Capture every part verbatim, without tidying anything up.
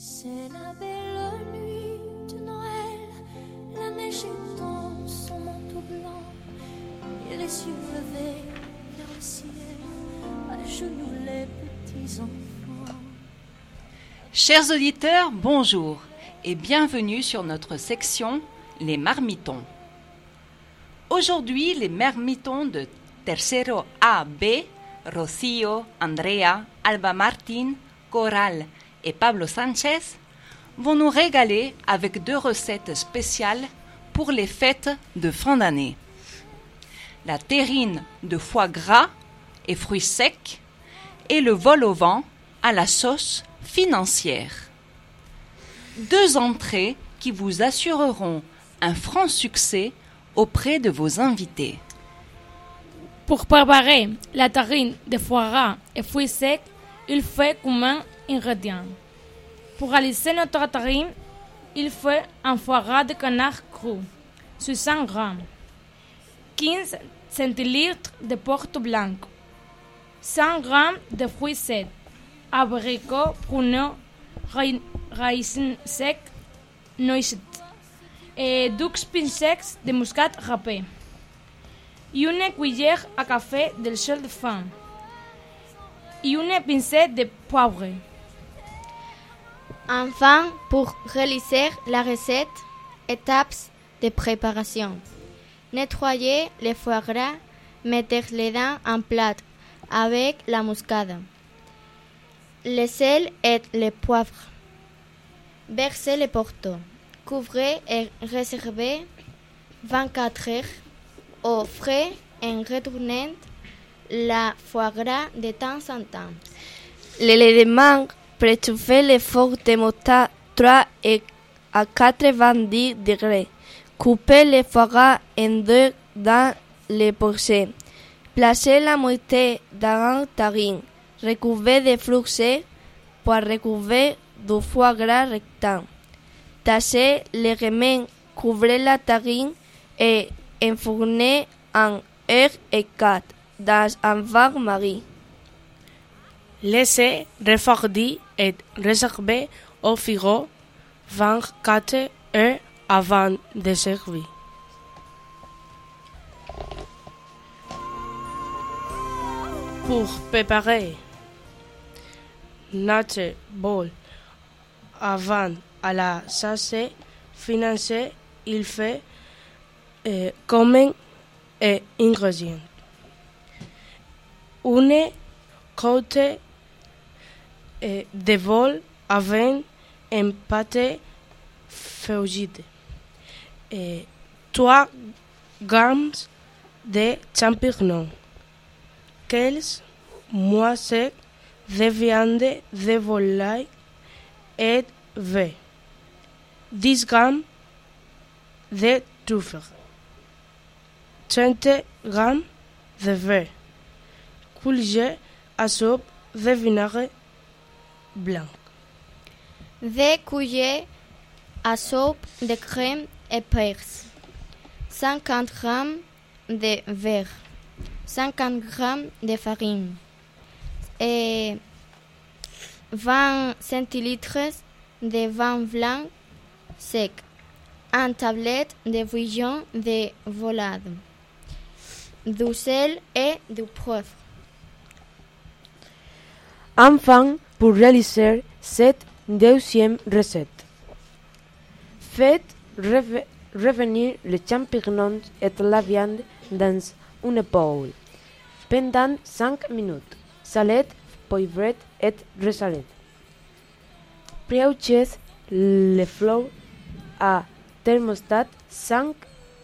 C'est la belle nuit de Noël, la neige étend son manteau blanc, et les yeux levés vers le ciel, à genoux les petits enfants. Chers auditeurs, bonjour et bienvenue sur notre section Les Marmitons. Aujourd'hui, les marmitons de Tercero A B, Rocío, Andrea, Alba Martín, Coral et Pablo Sánchez vont nous régaler avec deux recettes spéciales pour les fêtes de fin d'année. La terrine de foie gras et fruits secs et le vol au vent à la sauce financière. Deux entrées qui vous assureront un franc succès auprès de vos invités. Pour préparer la terrine de foie gras et fruits secs, il faut comme ingrédients. Pour réaliser notre terrine, il faut un foie gras de canard cru, soixante grammes, quinze centilitres de porto blanco, cent grammes de fruits secs, abricots, pruneaux, raisins secs, noisettes et douze pincettes de muscade râpée. Et une cuillère à café de sel de femme et une pincée de poivre. Enfin, pour réaliser la recette, étapes de préparation. Nettoyez le foie gras, mettez-le dans un plat avec la muscade, le sel et le poivre. Versez le porto, couvrez et réservez vingt-quatre heures au frais en retournant la foie gras de temps en temps. Le lendemain, préchauffez le four de mota trois à quatre-vingt-dix degrés. Coupez le foie gras en deux dans le portion. Placez la moitié dans un terrine. Recouvrez de fruits secs pour recouvrir du foie gras rectangle. Tachez légèrement, couvrez la terrine et enfournez en heure et quart dans un bain-marie. Laissez refroidir et réserver au frigo vingt-quatre heures avant de servir. Pour préparer notre bol avant à la sauce financière, il faut euh, comme et ingrédients. Une côte euh, de vol avec un pâté feuillé. Et trois grammes de champignons. quinze moisses de viande de volaille et V. dix grammes de truffes. trente grammes de beurre. Cuillère à soupe de vinaigre blanc. deux cuillères à soupe de crème épaisse. cinquante grammes de beurre. cinquante grammes de farine. Et vingt centilitres de vin blanc sec. Une tablette de bouillon de volaille. Du sel et du poivre. Enfin, pour réaliser cette deuxième recette, faites reve- revenir les champignons et la viande dans une bowl pendant cinq minutes. Salez, poivrez et ressalez. Préauchez le four à thermostat cinq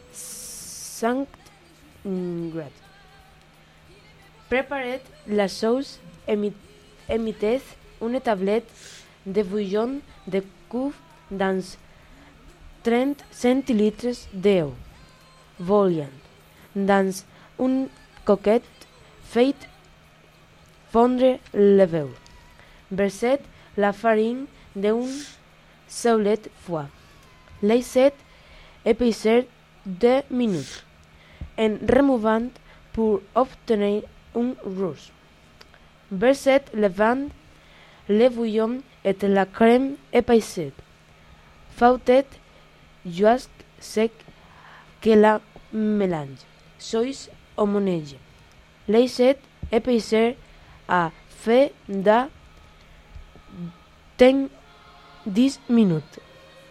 grades. Préparez la sauce et mettez une tablette de bouillon de cuve dans trente centilitres d'eau bouillante. Dans une coquette, faites fondre le beurre. Versez la farine d'un saulet foie. Laissez épaissir deux minutes en remouvant pour obtenir un rouge. Versez le vin, le bouillon et la crème épaissée. Fautet, jusqu'à sec que la mélange. Sois homogène. Laissez épaissir à feu de dix minutes.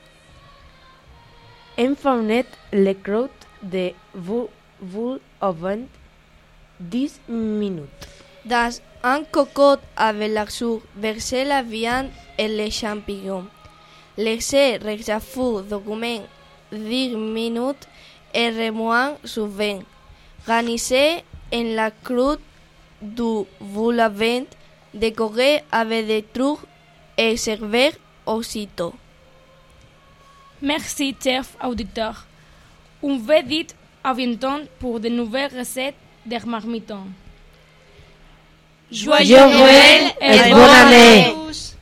Enfournez les croûtes de vous au vent dix minutes. Dans un cocotte avec la sucre, versez la viande et les champignons. Laissez réchauffer document dix minutes et remuez souvent. Garnissez en la croûte du vol-au-vent, décorez avec des trucs et servez aussitôt. Merci, chef auditeur. On vous dit à bientôt pour de nouvelles recettes de marmitons. Joyeux Noël et bonne année!